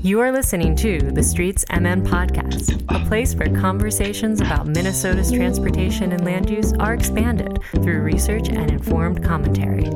You are listening to the Streets MN Podcast, a place where conversations about Minnesota's transportation and land use are expanded through research and informed commentary.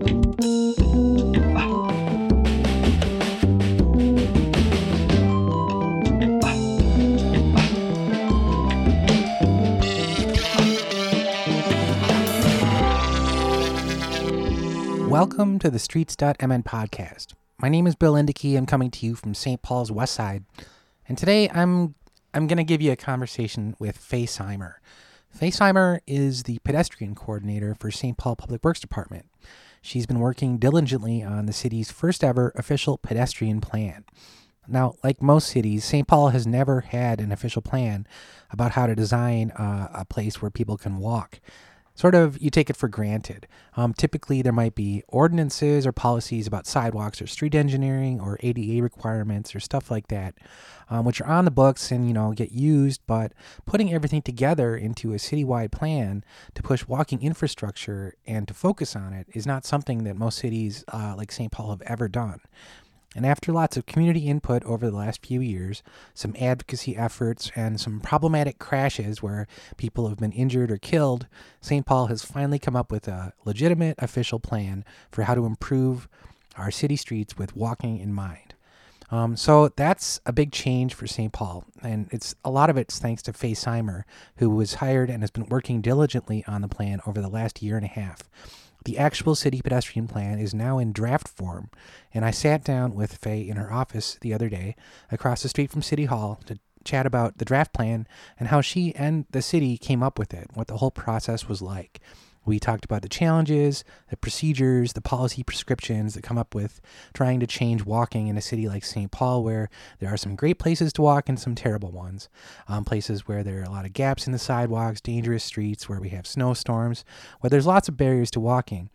Welcome to the Streets.mn podcast. My name is Bill Indicky. I'm coming to you from St. Paul's West Side. And today I'm going to give you a conversation with Faye Seimer. Faye Seimer is the pedestrian coordinator for St. Paul Public Works Department. She's been working diligently on the city's first ever official pedestrian plan. Now, like most cities, St. Paul has never had an official plan about how to design a place where people can walk. Sort of, you take it for granted. Typically, there might be ordinances or policies about sidewalks or street engineering or ADA requirements or stuff like that, which are on the books and, get used, but putting everything together into a citywide plan to push walking infrastructure and to focus on it is not something that most cities like St. Paul have ever done. And after lots of community input over the last few years, some advocacy efforts, and some problematic crashes where people have been injured or killed, St. Paul has finally come up with a legitimate official plan for how to improve our city streets with walking in mind. So that's a big change for St. Paul, and a lot of it's thanks to Faye Seimer, who was hired and has been working diligently on the plan over the last year and a half. The actual city pedestrian plan is now in draft form, and I sat down with Faye in her office the other day across the street from City Hall to chat about the draft plan and how she and the city came up with it, what the whole process was like. We talked about the challenges, the procedures, the policy prescriptions that come up with trying to change walking in a city like St. Paul, where there are some great places to walk and some terrible ones. Places where there are a lot of gaps in the sidewalks, dangerous streets, where we have snowstorms, where there's lots of barriers to walking.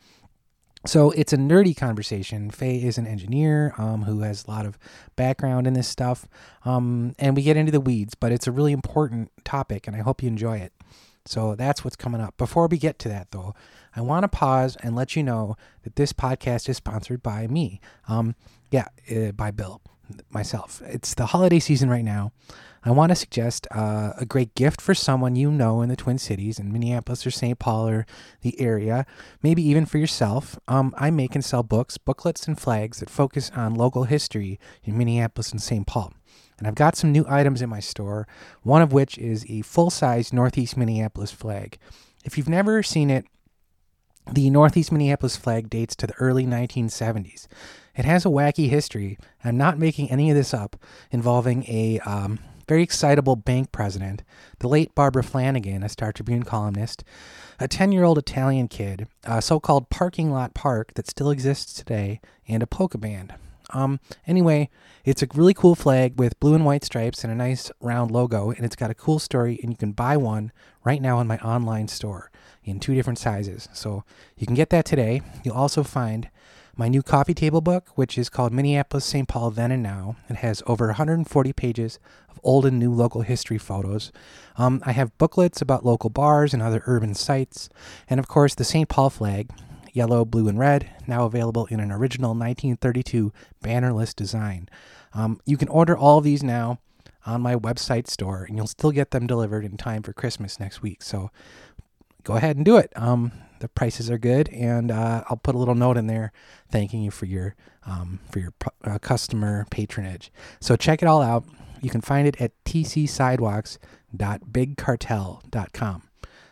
So it's a nerdy conversation. Faye is an engineer who has a lot of background in this stuff, and we get into the weeds, but it's a really important topic, and I hope you enjoy it. So that's what's coming up. Before we get to that, though, I want to pause and let you know that this podcast is sponsored by me. By Bill, myself. It's the holiday season right now. I want to suggest a great gift for someone you know in the Twin Cities, in Minneapolis or St. Paul or the area, maybe even for yourself. I make and sell books, booklets, and flags that focus on local history in Minneapolis and St. Paul. And I've got some new items in my store, one of which is a full-size Northeast Minneapolis flag. If you've never seen it, the Northeast Minneapolis flag dates to the early 1970s. It has a wacky history. I'm not making any of this up, involving a very excitable bank president, the late Barbara Flanagan, a Star Tribune columnist, a 10-year-old Italian kid, a so-called parking lot park that still exists today, and a polka band. Anyway, it's a really cool flag with blue and white stripes and a nice round logo, and it's got a cool story, and you can buy one right now in my online store in 2 different sizes. So you can get that today. You'll also find my new coffee table book, which is called Minneapolis, St. Paul, Then and Now. It has over 140 pages of old and new local history photos. I have booklets about local bars and other urban sites, and of course the St. Paul flag, yellow, blue, and red, now available in an original 1932 bannerless design. You can order all of these now on my website store, and you'll still get them delivered in time for Christmas next week. So go ahead and do it. The prices are good, and I'll put a little note in there thanking you for your customer patronage. So check it all out. You can find it at tcsidewalks.bigcartel.com.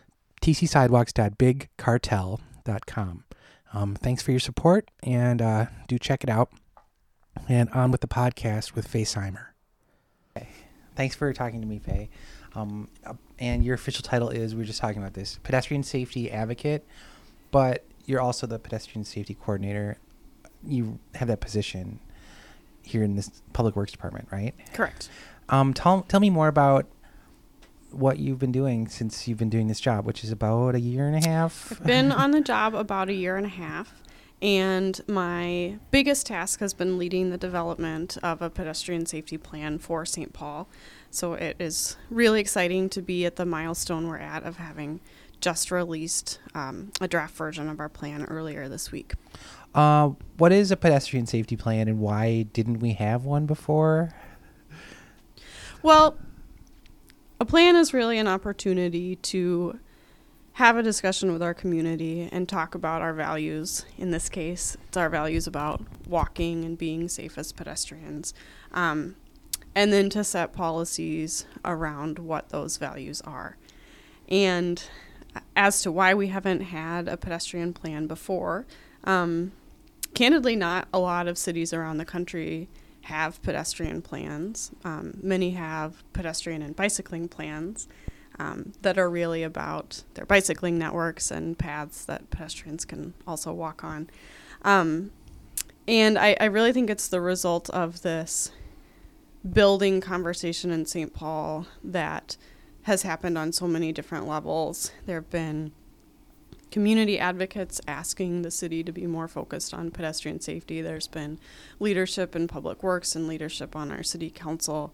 tcsidewalks.bigcartel.com. Thanks for your support, and do check it out. And on with the podcast with Faye Seimer. Okay. Thanks for talking to me, Faye. And your official title is, we were just talking about this, pedestrian safety advocate, but you're also the pedestrian safety coordinator. You have that position here in this public works department, right? Correct. Tell me more about what you've been doing since you've been doing this job, which is about a year and a half. I've been on the job about a year and a half, and my biggest task has been leading the development of a pedestrian safety plan for St. Paul. So it is really exciting to be at the milestone we're at of having just released a draft version of our plan earlier this week. What is a pedestrian safety plan, and why didn't we have one before? Well, a plan is really an opportunity to have a discussion with our community and talk about our values. In this case, it's our values about walking and being safe as pedestrians. And then to set policies around what those values are. And as to why we haven't had a pedestrian plan before, candidly, not a lot of cities around the country have pedestrian plans. Many have pedestrian and bicycling plans that are really about their bicycling networks and paths that pedestrians can also walk on. And I really think it's the result of this building conversation in St. Paul that has happened on so many different levels. There have been community advocates asking the city to be more focused on pedestrian safety. There's been leadership in public works and leadership on our city council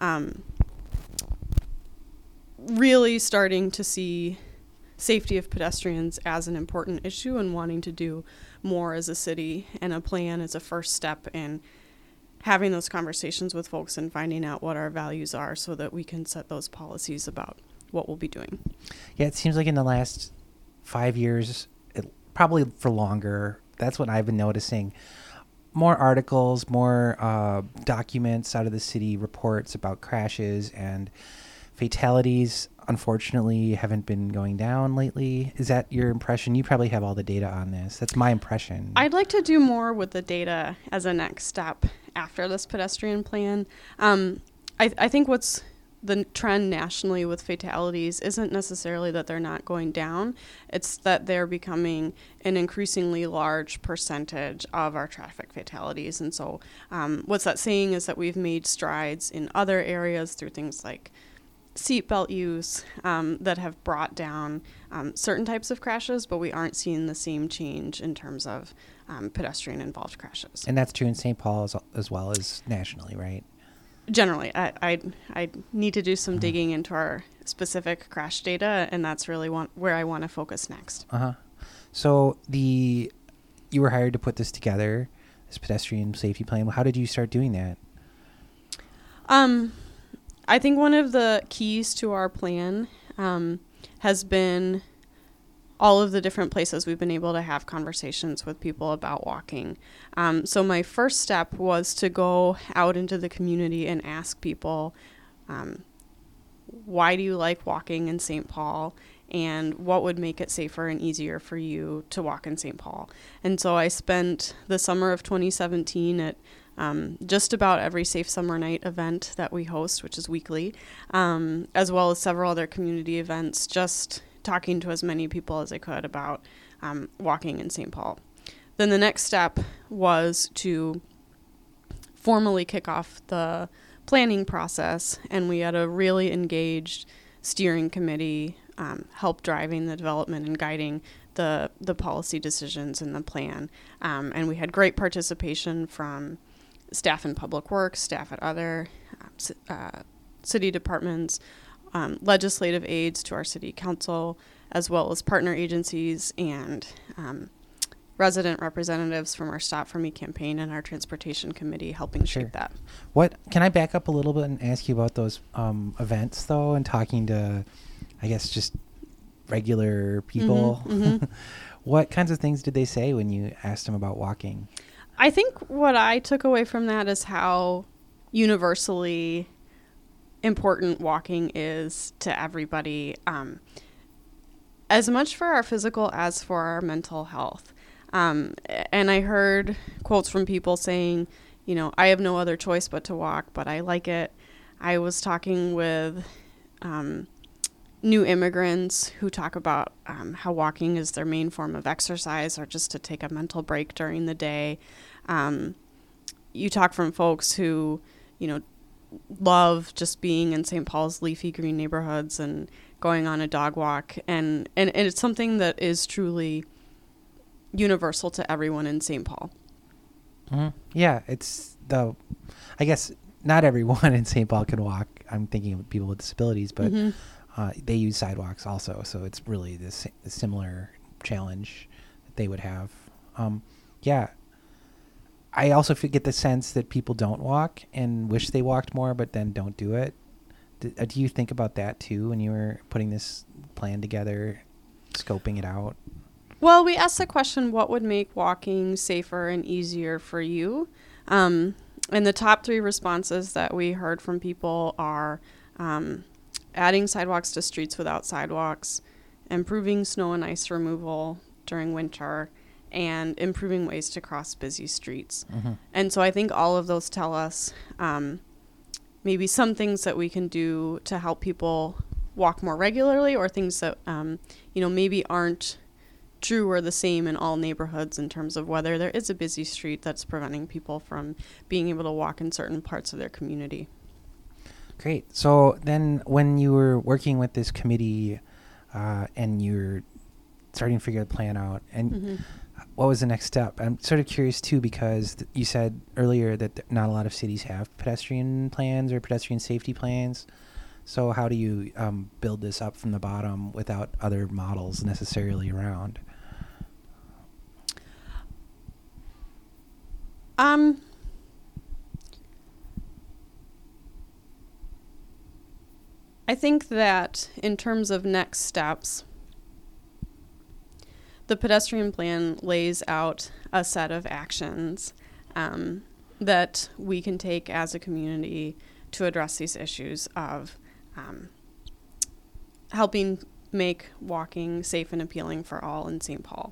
really starting to see safety of pedestrians as an important issue and wanting to do more as a city. And a plan is a first step in having those conversations with folks and finding out what our values are so that we can set those policies about what we'll be doing. Yeah, it seems like in the last 5 years, probably for longer, that's what I've been noticing. More articles, more documents out of the city, reports about crashes and fatalities, unfortunately, haven't been going down lately. Is that your impression? You probably have all the data on this. That's my impression. I'd like to do more with the data as a next step after this pedestrian plan. I think what's the trend nationally with fatalities isn't necessarily that they're not going down. It's that they're becoming an increasingly large percentage of our traffic fatalities. And so what's that saying is that we've made strides in other areas through things like seatbelt use that have brought down certain types of crashes, but we aren't seeing the same change in terms of pedestrian-involved crashes. And that's true in St. Paul as well as nationally, right? Generally, I need to do some digging into our specific crash data, and that's really where I want to focus next. So you were hired to put this together, this pedestrian safety plan. How did you start doing that? I think one of the keys to our plan has been all of the different places we've been able to have conversations with people about walking. So my first step was to go out into the community and ask people, why do you like walking in St. Paul? And what would make it safer and easier for you to walk in St. Paul? And so I spent the summer of 2017 at just about every Safe Summer Night event that we host, which is weekly, as well as several other community events, just talking to as many people as I could about walking in St. Paul. Then the next step was to formally kick off the planning process, and we had a really engaged steering committee help driving the development and guiding the policy decisions in the plan. And we had great participation from staff in public works, staff at other city departments, legislative aides to our city council, as well as partner agencies and resident representatives from our Stop For Me campaign and our transportation committee helping shape that. Can I back up a little bit and ask you about those events, though, and talking to, I guess, just regular people? Mm-hmm. What kinds of things did they say when you asked them about walking? I think what I took away from that is how universally important walking is to everybody, as much for our physical as for our mental health. And I heard quotes from people saying, I have no other choice but to walk, but I like it. I was talking with new immigrants who talk about how walking is their main form of exercise or just to take a mental break during the day. You talk from folks who, love just being in St. Paul's leafy green neighborhoods and going on a dog walk. And it's something that is truly universal to everyone in St. Paul. Mm-hmm. Yeah, I guess not everyone in St. Paul can walk. I'm thinking of people with disabilities, but they use sidewalks also. So it's really this similar challenge that they would have. Yeah, I also get the sense that people don't walk and wish they walked more, but then don't do it. Do you think about that too when you were putting this plan together, scoping it out? Well, we asked the question, what would make walking safer and easier for you? And the top 3 responses that we heard from people are adding sidewalks to streets without sidewalks, improving snow and ice removal during winter, and improving ways to cross busy streets. Mm-hmm. And so I think all of those tell us maybe some things that we can do to help people walk more regularly, or things that, maybe aren't true or the same in all neighborhoods in terms of whether there is a busy street that's preventing people from being able to walk in certain parts of their community. Great. So then when you were working with this committee and you're starting to figure the plan out, and what was the next step? I'm sort of curious too, because you said earlier that not a lot of cities have pedestrian plans or pedestrian safety plans. So how do you build this up from the bottom without other models necessarily around? I think that in terms of next steps, the pedestrian plan lays out a set of actions that we can take as a community to address these issues of helping make walking safe and appealing for all in St. Paul.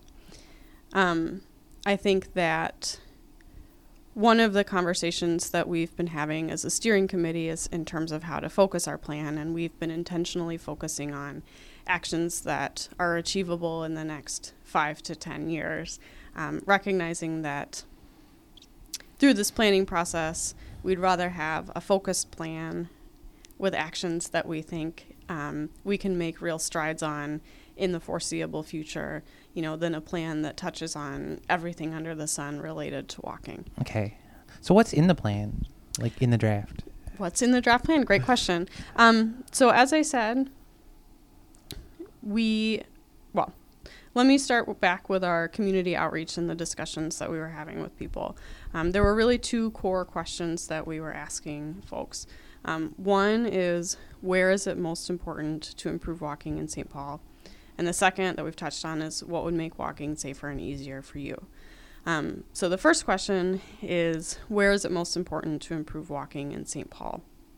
I think that one of the conversations that we've been having as a steering committee is in terms of how to focus our plan, and we've been intentionally focusing on actions that are achievable in the next 5 to 10 years, recognizing that through this planning process, we'd rather have a focused plan with actions that we think we can make real strides on in the foreseeable future, than a plan that touches on everything under the sun related to walking. Okay. So what's in the plan, like in the draft? What's in the draft plan? Great question. So as I said, let me start back with our community outreach and the discussions that we were having with people. There were really 2 core questions that we were asking folks. One is, where is it most important to improve walking in St. Paul? And the second that we've touched on is, what would make walking safer and easier for you? So the first question is, where is it most important to improve walking in St. Paul?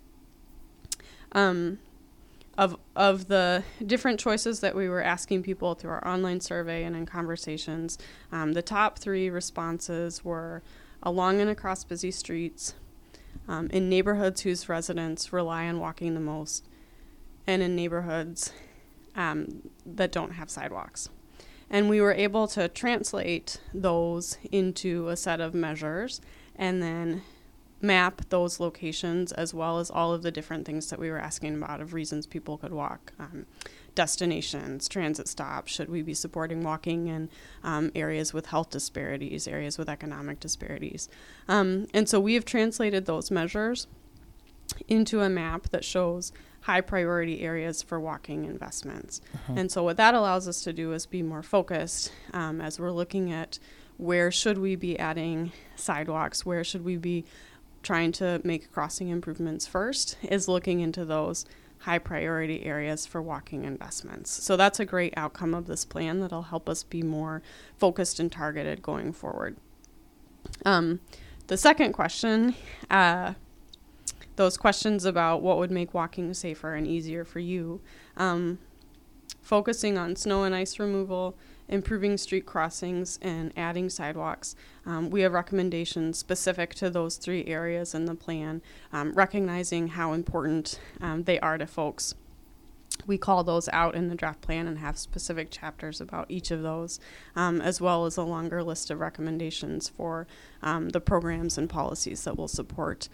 Of the different choices that we were asking people through our online survey and in conversations, the top 3 responses were along and across busy streets, in neighborhoods whose residents rely on walking the most, and in neighborhoods that don't have sidewalks. And we were able to translate those into a set of measures and then map those locations, as well as all of the different things that we were asking about of reasons people could walk, destinations, transit stops, should we be supporting walking in areas with health disparities, areas with economic disparities. And so we have translated those measures into a map that shows high priority areas for walking investments. And so what that allows us to do is be more focused as we're looking at where should we be adding sidewalks, where should we be trying to make crossing improvements first, is looking into those high priority areas for walking investments. So that's a great outcome of this plan that'll help us be more focused and targeted going forward. The second question, those questions about what would make walking safer and easier for you, focusing on snow and ice removal, improving street crossings, and adding sidewalks. We have recommendations specific to those 3 areas in the plan, recognizing how important they are to folks. We call those out in the draft plan and have specific chapters about each of those, as well as a longer list of recommendations for the programs and policies that will support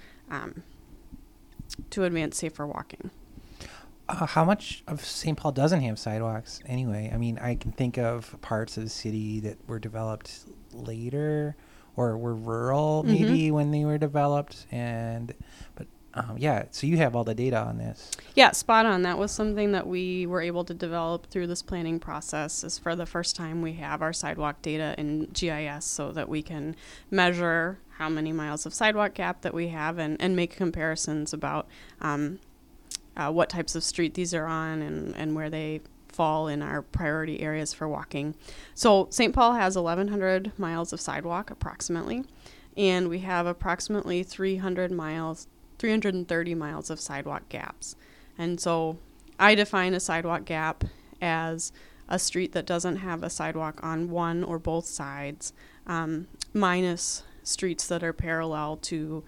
to advance safer walking. How much of St. Paul doesn't have sidewalks anyway? I mean, I can think of parts of the city that were developed later or were rural maybe when they were developed, but Yeah, so you have all the data on this. Yeah, spot on. That was something that we were able to develop through this planning process. Is for the first time we have our sidewalk data in GIS so that we can measure how many miles of sidewalk gap that we have and make comparisons about what types of street these are on and where they fall in our priority areas for walking. So St. Paul has 1,100 miles of sidewalk approximately, and we have approximately 330 miles of sidewalk gaps. And so I define a sidewalk gap as a street that doesn't have a sidewalk on one or both sides, minus streets that are parallel to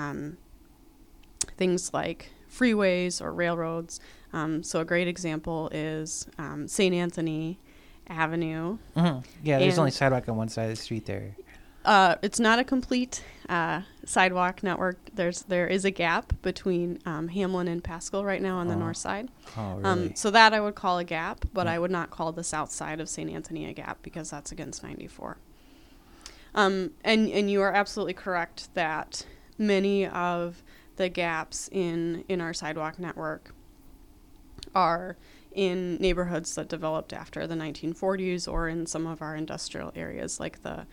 things like freeways or railroads. So a great example is St. Anthony Avenue. Mm-hmm. Yeah, there's only sidewalk on one side of the street there. It's not a complete sidewalk network. There is a gap between Hamlin and Pascal right now on the north side. Oh, really? So that I would call a gap, but I would not call the south side of St. Anthony a gap because that's against 94. And you are absolutely correct that many of the gaps in our sidewalk network are in neighborhoods that developed after the 1940s or in some of our industrial areas like the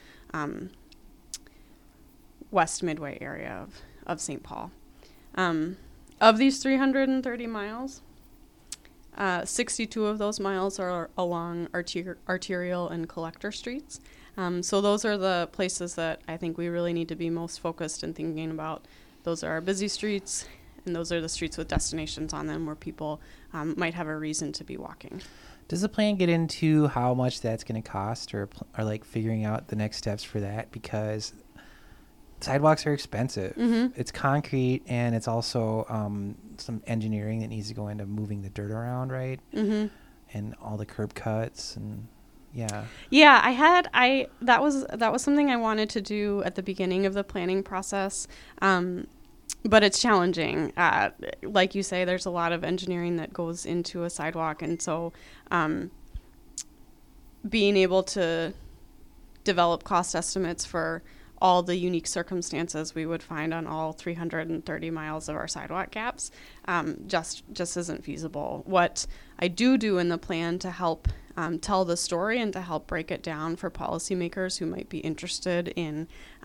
West Midway area of St. Paul. Of these 330 miles, 62 of those miles are along arterial and collector streets. So those are the places that I think we really need to be most focused in thinking about. Those are our busy streets, and those are the streets with destinations on them where people might have a reason to be walking. Does the plan get into how much that's going to cost or like figuring out the next steps for that? Because sidewalks are expensive. Mm-hmm. It's concrete, and it's also some engineering that needs to go into moving the dirt around, right? Mm-hmm. And all the curb cuts and yeah. Yeah, that was something I wanted to do at the beginning of the planning process. But it's challenging. Like you say, there's a lot of engineering that goes into a sidewalk. And so being able to develop cost estimates for all the unique circumstances we would find on all 330 miles of our sidewalk gaps just isn't feasible. What I do in the plan to help tell the story and to help break it down for policymakers who might be interested in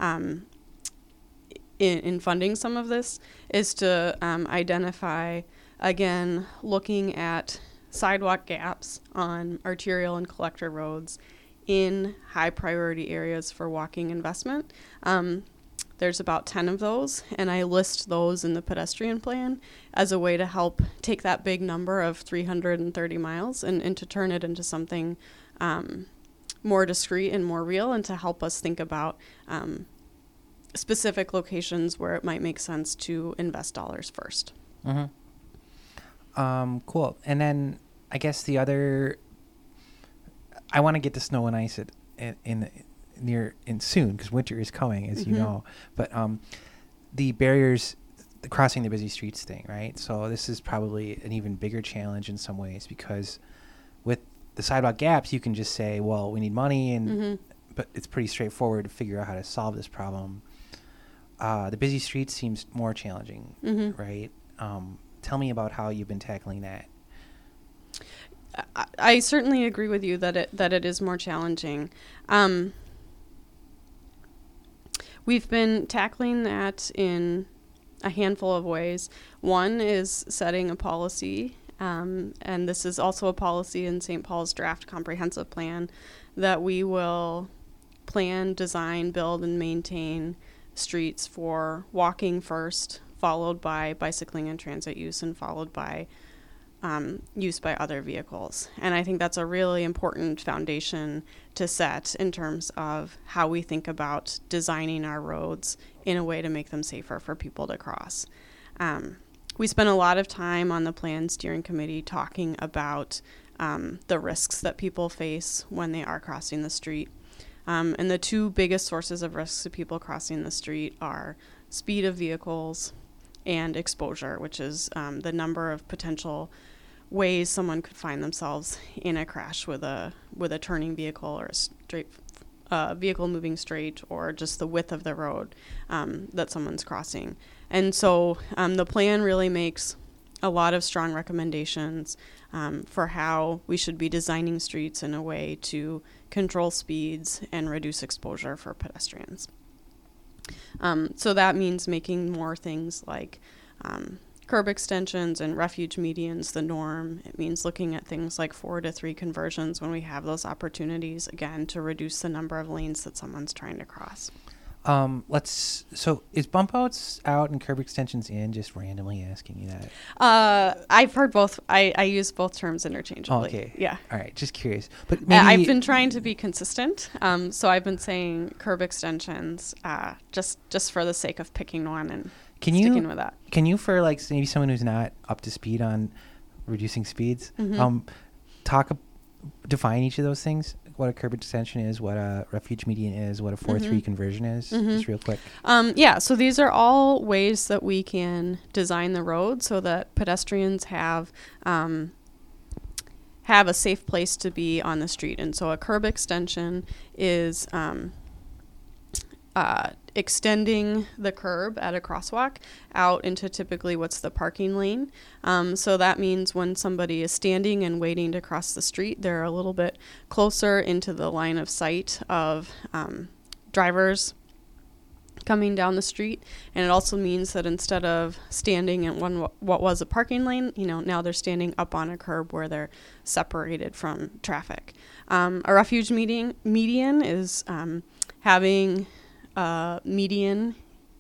funding some of this is to identify, again, looking at sidewalk gaps on arterial and collector roads in high priority areas for walking investment. There's about 10 of those, and I list those in the pedestrian plan as a way to help take that big number of 330 miles and to turn it into something more discrete and more real, and to help us think about specific locations where it might make sense to invest dollars first. Mm-hmm. Cool. And then I guess the other, I want to get the snow and ice in soon because winter is coming, as you know. But the barriers, the crossing the busy streets thing, right? So this is probably an even bigger challenge in some ways because with the sidewalk gaps, you can just say, well, we need money, and but it's pretty straightforward to figure out how to solve this problem. The busy streets seems more challenging, right? Tell me about how you've been tackling that. I certainly agree with you that it is more challenging. We've been tackling that in a handful of ways. One is setting a policy, and this is also a policy in St. Paul's draft comprehensive plan, that we will plan, design, build, and maintain streets for walking first, followed by bicycling and transit use, and followed by use by other vehicles. And I think that's a really important foundation to set in terms of how we think about designing our roads in a way to make them safer for people to cross. We spent a lot of time on the plan steering committee talking about the risks that people face when they are crossing the street. And the two biggest sources of risks to people crossing the street are speed of vehicles and exposure, which is the number of potential ways someone could find themselves in a crash with a turning vehicle or a vehicle moving straight or just the width of the road that someone's crossing. And so the plan really makes a lot of strong recommendations for how we should be designing streets in a way to control speeds and reduce exposure for pedestrians. So that means making more things like curb extensions and refuge medians the norm. It means looking at things like 4-to-3 conversions when we have those opportunities, again, to reduce the number of lanes that someone's trying to cross. So is bump outs out and curb extensions in? Just randomly asking you that. I've heard both. I use both terms interchangeably. Okay. Yeah. All right. Just curious. But maybe I've been trying to be consistent. So I've been saying curb extensions, just for the sake of picking one and sticking with that. Can you, for like maybe someone who's not up to speed on reducing speeds, define each of those things? What a curb extension is, what a refuge median is, what a 4-3 conversion is, just real quick. So these are all ways that we can design the road so that pedestrians have a safe place to be on the street. And so a curb extension is extending the curb at a crosswalk out into typically what's the parking lane. So that means when somebody is standing and waiting to cross the street, they're a little bit closer into the line of sight of drivers coming down the street. And it also means that instead of standing in what was a parking lane, now they're standing up on a curb where they're separated from traffic. A refuge median is having median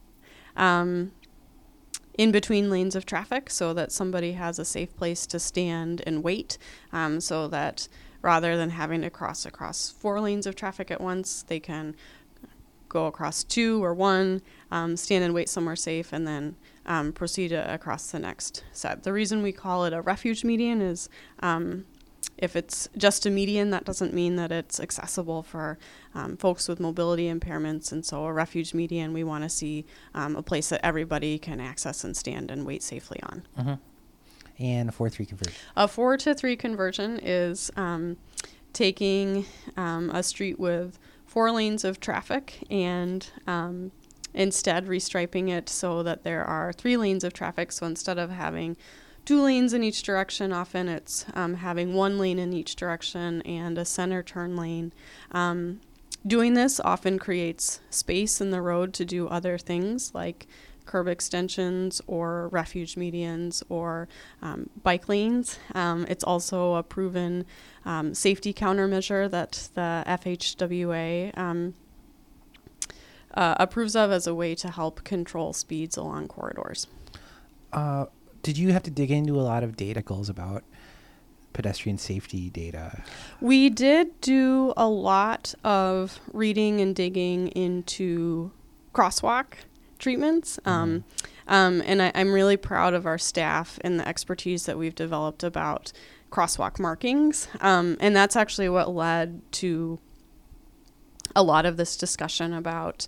in between lanes of traffic so that somebody has a safe place to stand and wait, so that rather than having to cross across 4 lanes of traffic at once, they can go across 2 or 1, stand and wait somewhere safe, and then proceed across the next set. The reason we call it a refuge median is if it's just a median, that doesn't mean that it's accessible for folks with mobility impairments. And so a refuge median, we want to see a place that everybody can access and stand and wait safely on. Mm-hmm. And a 4-3 conversion. A 4-to-3 conversion is taking a street with 4 lanes of traffic and instead restriping it so that there are 3 lanes of traffic. So instead of having 2 lanes in each direction, often it's having 1 lane in each direction and a center turn lane. Doing this often creates space in the road to do other things like curb extensions or refuge medians or bike lanes. It's also a proven safety countermeasure that the FHWA approves of as a way to help control speeds along corridors. Did you have to dig into a lot of data goals about pedestrian safety data? We did do a lot of reading and digging into crosswalk treatments. And I'm really proud of our staff and the expertise that we've developed about crosswalk markings. And that's actually what led to a lot of this discussion about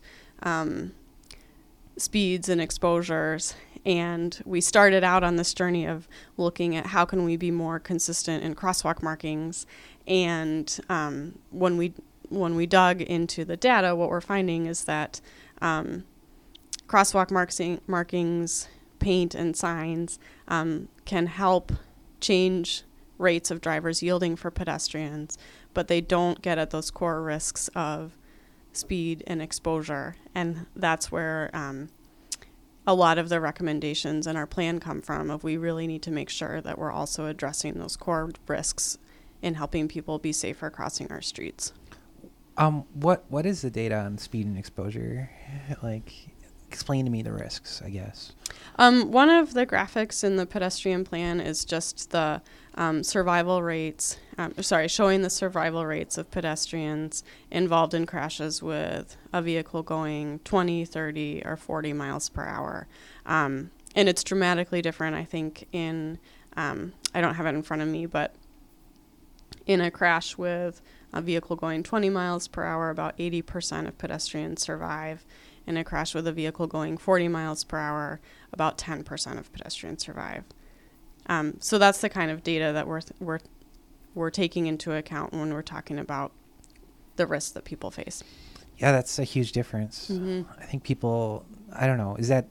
speeds and exposures. And we started out on this journey of looking at how can we be more consistent in crosswalk markings. And when we dug into the data, what we're finding is that crosswalk markings, paint, and signs can help change rates of drivers yielding for pedestrians, but they don't get at those core risks of speed and exposure. And that's where a lot of the recommendations in our plan come from, of we really need to make sure that we're also addressing those core risks in helping people be safer crossing our streets. What is the data on speed and exposure? Like, explain to me the risks, I guess. One of the graphics in the pedestrian plan is just the survival rates, showing the survival rates of pedestrians involved in crashes with a vehicle going 20, 30, or 40 miles per hour. And it's dramatically different, I think, in, I don't have it in front of me, but in a crash with a vehicle going 20 miles per hour, about 80% of pedestrians survive. In a crash with a vehicle going 40 miles per hour, about 10% of pedestrians survive. So that's the kind of data that we're taking into account when we're talking about the risks that people face. Yeah, that's a huge difference. I think people, I don't know, is that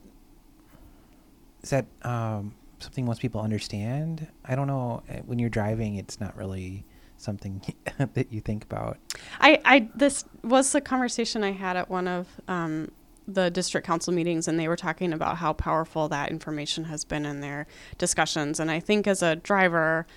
something most people understand? I don't know. When you're driving, it's not really something that you think about. This was the conversation I had at one of the district council meetings, and they were talking about how powerful that information has been in their discussions. And I think as a driver,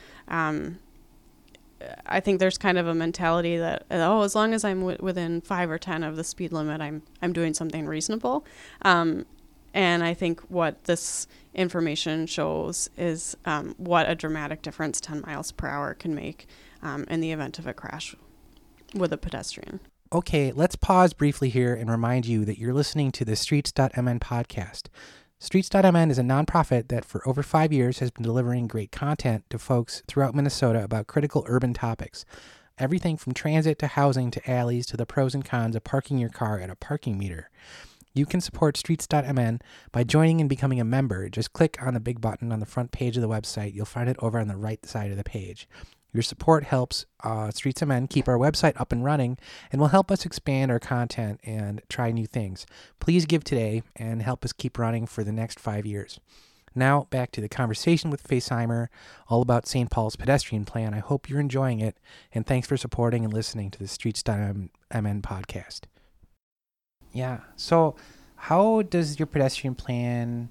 I think there's kind of a mentality that, as long as I'm within 5 or 10 of the speed limit, I'm doing something reasonable. And I think what this information shows is what a dramatic difference 10 miles per hour can make in the event of a crash with a pedestrian. Okay, let's pause briefly here and remind you that you're listening to the Streets.mn podcast. Streets.mn is a nonprofit that for over 5 years has been delivering great content to folks throughout Minnesota about critical urban topics. Everything from transit to housing to alleys to the pros and cons of parking your car at a parking meter. You can support Streets.mn by joining and becoming a member. Just click on the big button on the front page of the website. You'll find it over on the right side of the page. Your support helps Streets.mn keep our website up and running and will help us expand our content and try new things. Please give today and help us keep running for the next 5 years. Now, back to the conversation with Faye Simer, all about St. Paul's pedestrian plan. I hope you're enjoying it, and thanks for supporting and listening to the Streets.mn podcast. Yeah, so how does your pedestrian plan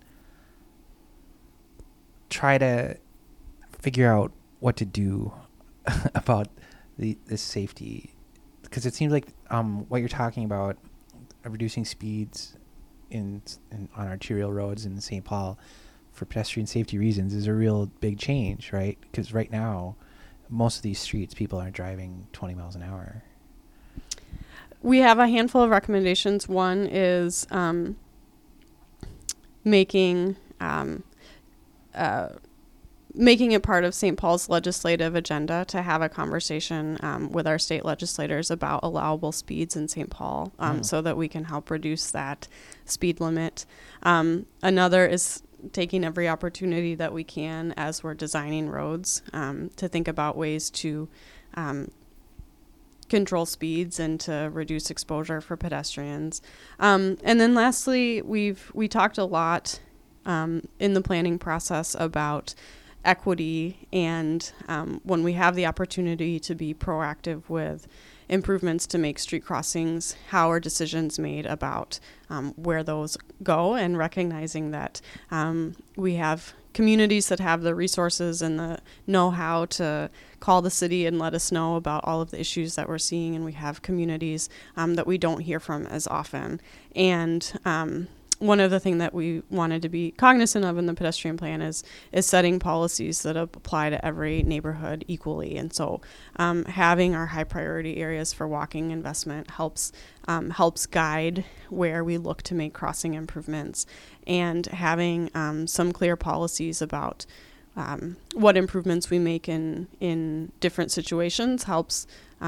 try to figure out what to do about this safety? Because it seems like what you're talking about, reducing speeds on arterial roads in St. Paul for pedestrian safety reasons is a real big change, right? Because right now, most of these streets, people aren't driving 20 miles an hour. We have a handful of recommendations. One is making it part of St. Paul's legislative agenda to have a conversation with our state legislators about allowable speeds in St. Paul so that we can help reduce that speed limit. Another is taking every opportunity that we can as we're designing roads to think about ways to control speeds and to reduce exposure for pedestrians. And then lastly, we talked a lot in the planning process about equity, and when we have the opportunity to be proactive with improvements to make street crossings, how are decisions made about where those go, and recognizing that we have communities that have the resources and the know-how to call the city and let us know about all of the issues that we're seeing, and we have communities that we don't hear from as often. And one of the things that we wanted to be cognizant of in the pedestrian plan is setting policies that apply to every neighborhood equally. And so having our high priority areas for walking investment helps guide where we look to make crossing improvements, and having some clear policies about what improvements we make in different situations helps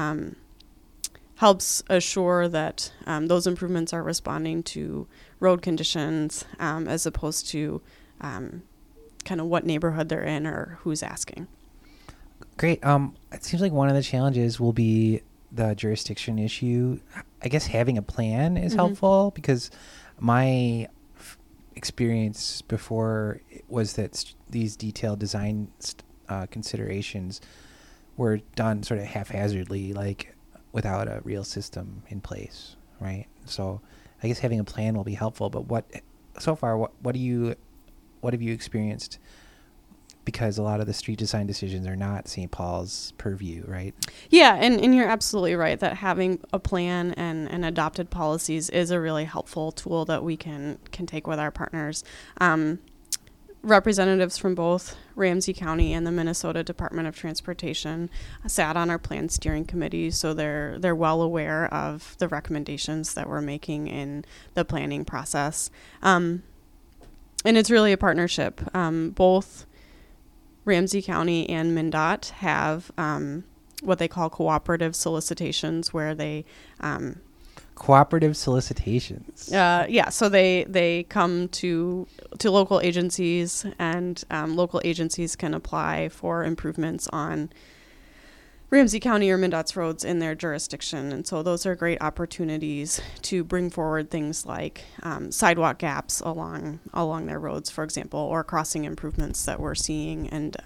assure that those improvements are responding to road conditions as opposed to kind of what neighborhood they're in or who's asking. Great. It seems like one of the challenges will be the jurisdiction issue. I guess having a plan is helpful, because my experience before was that these detailed design considerations were done sort of haphazardly, like without a real system in place, right? So I guess having a plan will be helpful. But what have you experienced? Because a lot of the street design decisions are not St. Paul's purview, right? Yeah, and you're absolutely right that having a plan and adopted policies is a really helpful tool that we can take with our partners. Representatives from both Ramsey County and the Minnesota Department of Transportation sat on our plan steering committee, so they're well aware of the recommendations that we're making in the planning process. And it's really a partnership. Both Ramsey County and MnDOT have what they call cooperative solicitations, where they cooperative solicitations. So they come to local agencies, and local agencies can apply for improvements on Ramsey County or MnDOT's roads in their jurisdiction. And so those are great opportunities to bring forward things like sidewalk gaps along their roads, for example, or crossing improvements that we're seeing.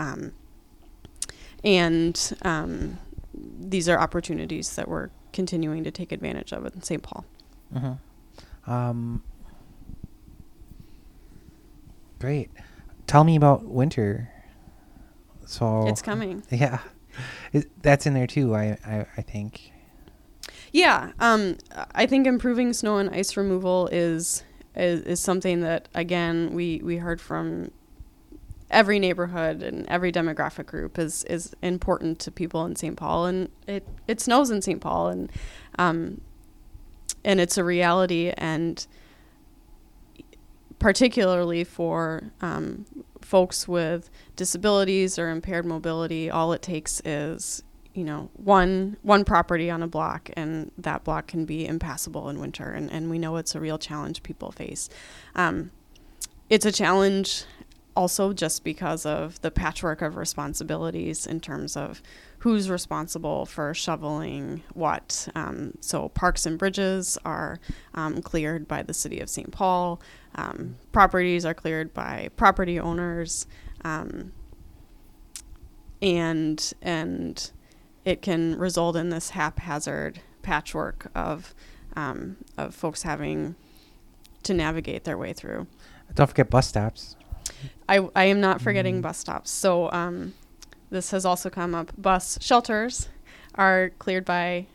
And these are opportunities that we're continuing to take advantage of in St. Paul. Mm-hmm. Great. Tell me about winter. So It's coming. Yeah. That's in there too, I think. Yeah. I think improving snow and ice removal is something that, again, we heard from every neighborhood and every demographic group is important to people in St. Paul. And it snows in St. Paul, and it's a reality, and particularly for folks with disabilities or impaired mobility, all it takes is, one property on a block, and that block can be impassable in winter. And we know it's a real challenge people face. It's a challenge also just because of the patchwork of responsibilities in terms of who's responsible for shoveling what. So parks and bridges are cleared by the city of St. Paul. Properties are cleared by property owners. And it can result in this haphazard patchwork of folks having to navigate their way through. Don't forget bus stops. I am not forgetting bus stops. So this has also come up. Bus shelters are cleared by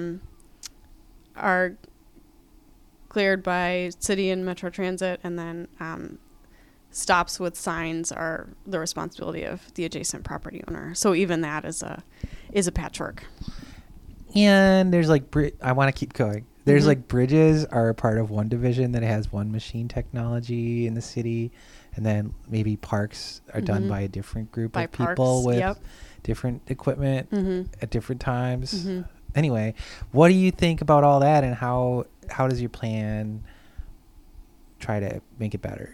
city and Metro Transit, and then stops with signs are the responsibility of the adjacent property owner. So even that is a patchwork. And there's I want to keep going. There's bridges are a part of one division that has one machine technology in the city, and then maybe parks are done by a different group of people with different equipment at different times. Anyway, what do you think about all that, and how does your plan try to make it better?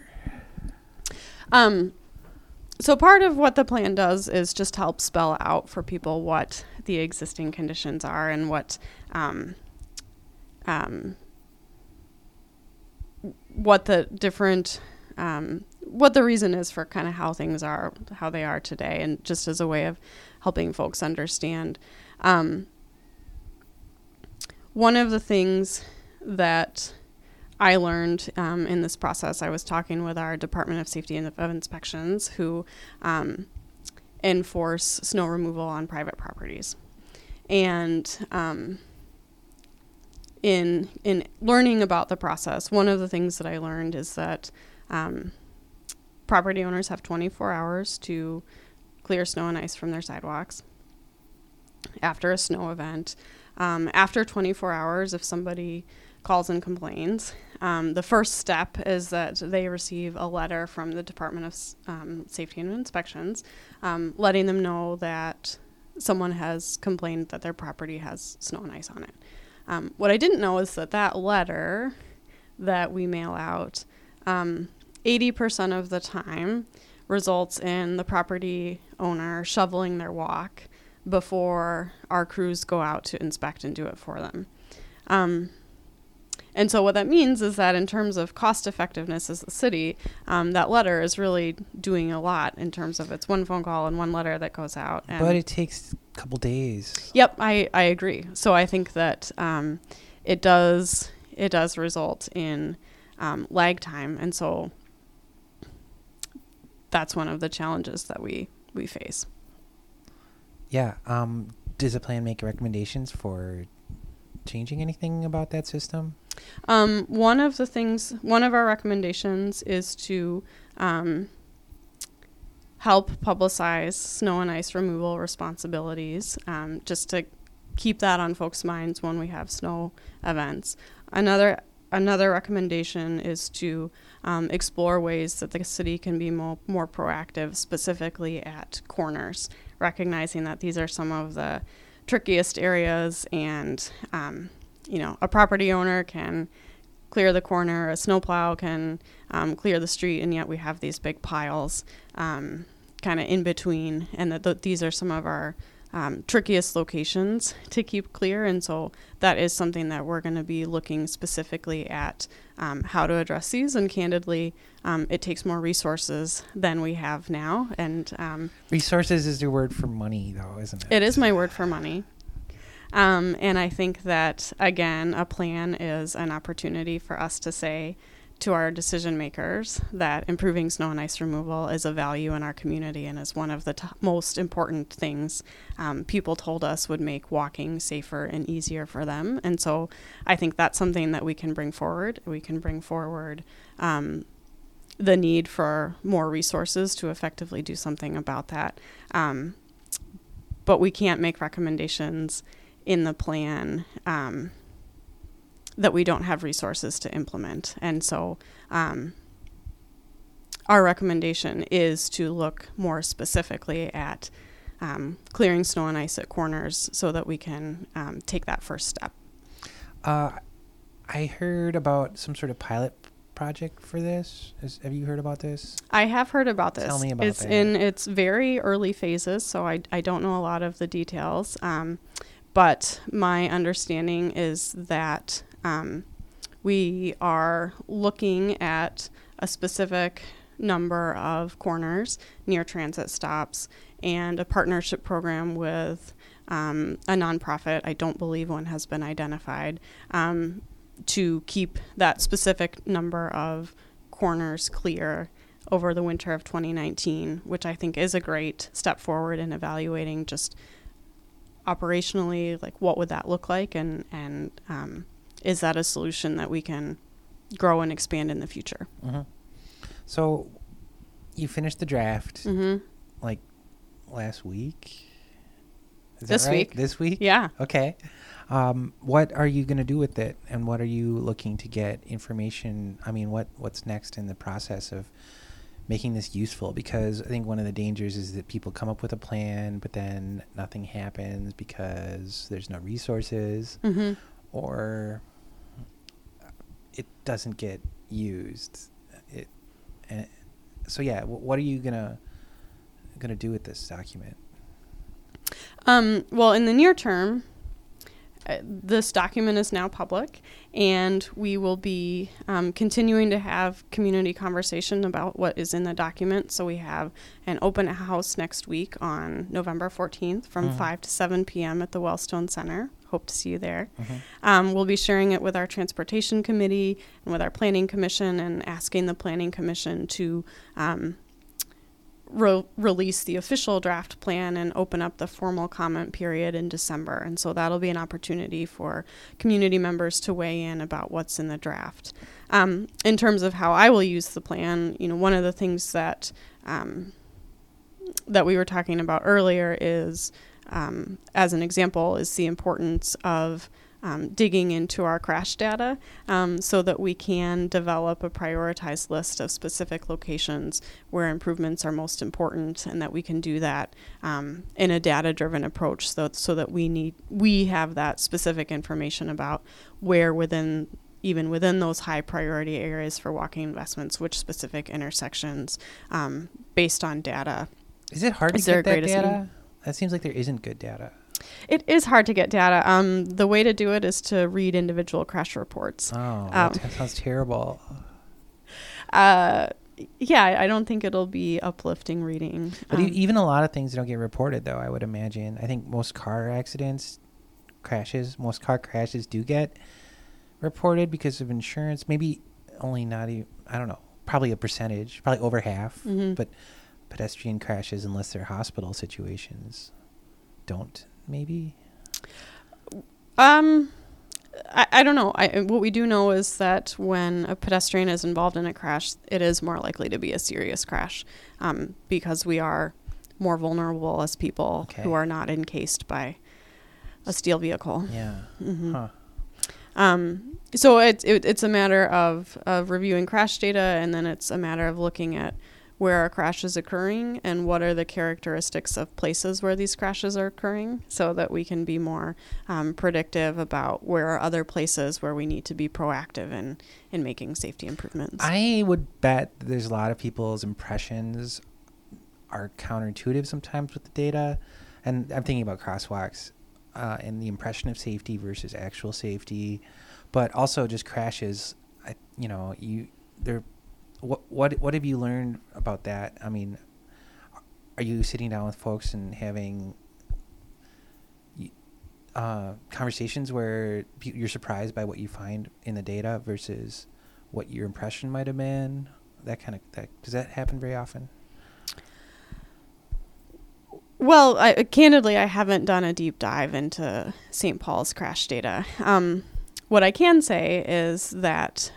So part of what the plan does is just help spell out for people what the existing conditions are and what the different what the reason is for kind of how things are, how they are today, and just as a way of helping folks understand. One of the things that I learned in this process, I was talking with our Department of Safety and of Inspections, who enforce snow removal on private properties. And in learning about the process, one of the things that I learned is that property owners have 24 hours to clear snow and ice from their sidewalks after a snow event. After 24 hours, if somebody calls and complains, the first step is that they receive a letter from the Department of Safety and Inspections letting them know that someone has complained that their property has snow and ice on it. What I didn't know is that letter that we mail out, 80% of the time results in the property owner shoveling their walk before our crews go out to inspect and do it for them. And so what that means is that in terms of cost effectiveness as a city, that letter is really doing a lot in terms of it's one phone call and one letter that goes out. But it takes a couple days. Yep, I agree. So I think that it does result in lag time. And so that's one of the challenges that we face. Yeah. Does the plan make recommendations for changing anything about that system? One of our recommendations is to help publicize snow and ice removal responsibilities, just to keep that on folks' minds when we have snow events. Another recommendation is to explore ways that the city can be more proactive, specifically at corners, recognizing that these are some of the trickiest areas, and a property owner can clear the corner, a snowplow can clear the street, and yet we have these big piles kind of in between, and these are some of our trickiest locations to keep clear. And so that is something that we're going to be looking specifically at how to address these. And candidly, it takes more resources than we have now. And resources is your word for money, though, isn't it? It is my word for money. And I think that, again, a plan is an opportunity for us to say to our decision makers that improving snow and ice removal is a value in our community and is one of the most important things people told us would make walking safer and easier for them. And so I think that's something that we can bring forward. We can bring forward the need for more resources to effectively do something about that. But we can't make recommendations in the plan that we don't have resources to implement. And so our recommendation is to look more specifically at clearing snow and ice at corners so that we can take that first step. I heard about some sort of pilot project for this. Have you heard about this? I have heard about this. Tell me about it's that. in its very early phases, so I don't know a lot of the details. But my understanding is that we are looking at a specific number of corners near transit stops and a partnership program with a nonprofit. I don't believe one has been identified, to keep that specific number of corners clear over the winter of 2019, which I think is a great step forward in evaluating just operationally, like what would that look like, and is that a solution that we can grow and expand in the future? Mm-hmm. So you finished the draft like last week? Is this that right? week. This week? Yeah. Okay. What are you going to do with it, and what are you looking to get information? I mean, what's next in the process of making this useful? Because I think one of the dangers is that people come up with a plan, but then nothing happens because there's no resources, or it doesn't get used. So yeah, what are you gonna do with this document? Well, in the near term, this document is now public, and we will be continuing to have community conversation about what is in the document. So we have an open house next week on November 14th from 5 to 7 p.m. at the Wellstone Center. Hope to see you there. We'll be sharing it with our transportation committee and with our planning commission, and asking the planning commission to release the official draft plan and open up the formal comment period in December. And so that'll be an opportunity for community members to weigh in about what's in the draft. In terms of how I will use the plan, one of the things that that we were talking about earlier is, as an example, is the importance of digging into our crash data so that we can develop a prioritized list of specific locations where improvements are most important, and that we can do that in a data-driven approach so that we have that specific information about where even within those high priority areas for walking investments, which specific intersections based on data. Is it hard to get that data? That seems like there isn't good data. It is hard to get data. The way to do it is to read individual crash reports. Oh, that sounds terrible. Yeah, I don't think it'll be uplifting reading. But even a lot of things don't get reported, though, I would imagine. I think most car crashes do get reported because of insurance. Maybe only not even, I don't know, probably a percentage, probably over half. But pedestrian crashes, unless they're hospital situations, don't. Maybe. I don't know. What we do know is that when a pedestrian is involved in a crash, it is more likely to be a serious crash, because we are more vulnerable as people who are not encased by a steel vehicle. Yeah. So it's a matter of reviewing crash data, and then it's a matter of looking at where a crash is occurring and what are the characteristics of places where these crashes are occurring, so that we can be more predictive about where are other places where we need to be proactive in making safety improvements. I would bet there's a lot of people's impressions are counterintuitive sometimes with the data. And I'm thinking about crosswalks and the impression of safety versus actual safety, but also just crashes. What have you learned about that? I mean, are you sitting down with folks and having conversations where you're surprised by what you find in the data versus what your impression might have been? Does that happen very often? Well, candidly, I haven't done a deep dive into St. Paul's crash data. What I can say is that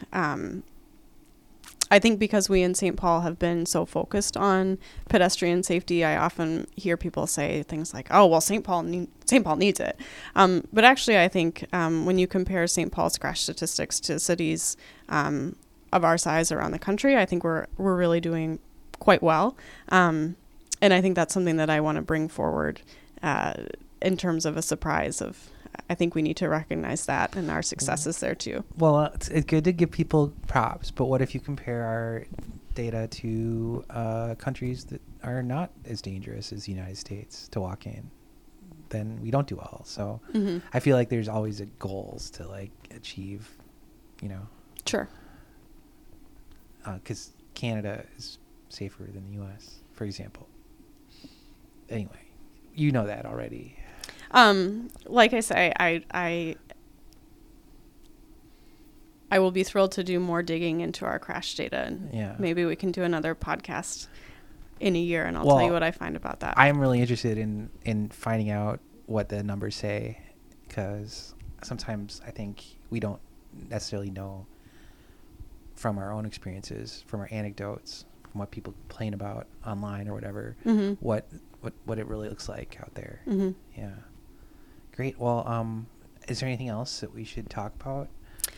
I think because we in St. Paul have been so focused on pedestrian safety, I often hear people say things like, "Oh, well, St. Paul needs it." But actually, I think when you compare St. Paul's crash statistics to cities of our size around the country, I think we're really doing quite well. And I think that's something that I want to bring forward in terms of a surprise of. I think we need to recognize that and our successes there too. Well, it's good to give people props, but what if you compare our data to countries that are not as dangerous as the United States to walk in? Then we don't do well. So I feel like there's always goals to like achieve, Sure. Because Canada is safer than the U.S., for example. Anyway, you know that already. Like I say, I will be thrilled to do more digging into our crash data, and maybe we can do another podcast in a year, and I'll tell you what I find about that. I am really interested in finding out what the numbers say, because sometimes I think we don't necessarily know from our own experiences, from our anecdotes, from what people complain about online or whatever, what it really looks like out there. Yeah. Great. Well, is there anything else that we should talk about?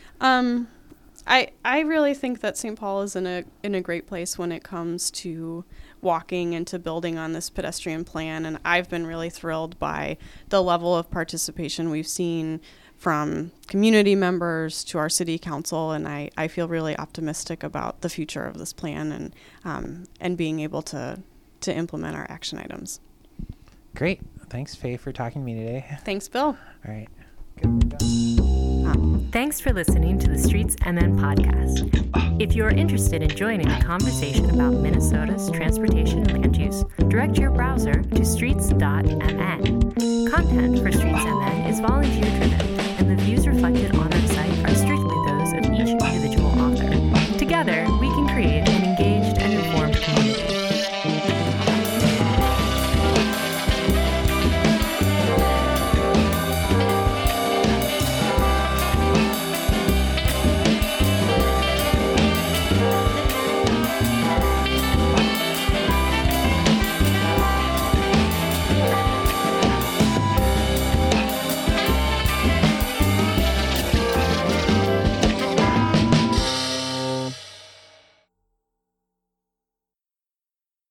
I really think that St. Paul is in a great place when it comes to walking and to building on this pedestrian plan, and I've been really thrilled by the level of participation we've seen from community members to our city council, and I feel really optimistic about the future of this plan and being able to implement our action items. Great. Thanks, Faye, for talking to me today. Thanks, Bill. All right. Good. Thanks for listening to the Streets MN podcast. If you're interested in joining the conversation about Minnesota's transportation and land use, direct your browser to streets.mn. Content for Streets MN is volunteer-driven, and the views reflected on our site are strictly those of each individual author. Together,